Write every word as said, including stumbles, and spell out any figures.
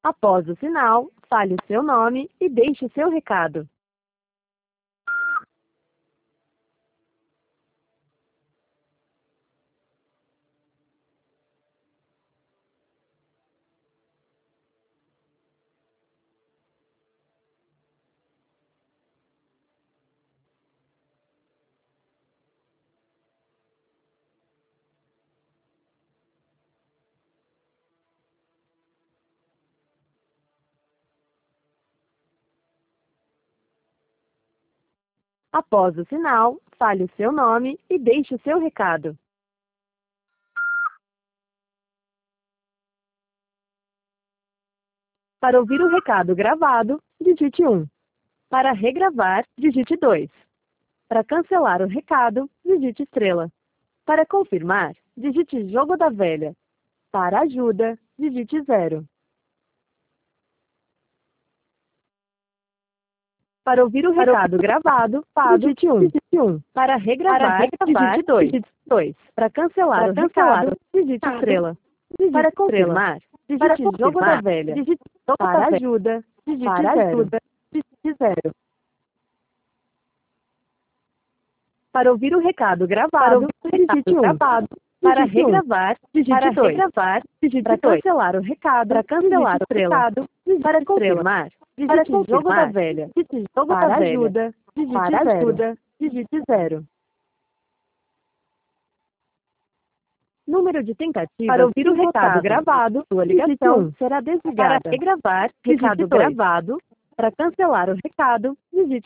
Após o sinal, fale o seu nome e deixe o seu recado. Após o sinal, fale o seu nome e deixe o seu recado. Para ouvir o recado gravado, digite um. Para regravar, digite dois. Para cancelar o recado, digite estrela. Para confirmar, digite jogo da velha. Para ajuda, digite zero. Para ouvir o recado gravado, digite um. Para regravar, digite dois. Para cancelar o recado, digite estrela. Para confirmar, digite jogo da velha. Para ajuda, digite zero. Para ouvir o recado gravado, digite um. Para regravar, digite dois. Para cancelar o recado, para cancelar o recado, para confirmar, digite jogo da velha. Para ajuda, digite zero. Número de tentativas. Para ouvir o recado gravado, sua ligação será desligada. Para regravar, recado gravado. Para cancelar o recado, digite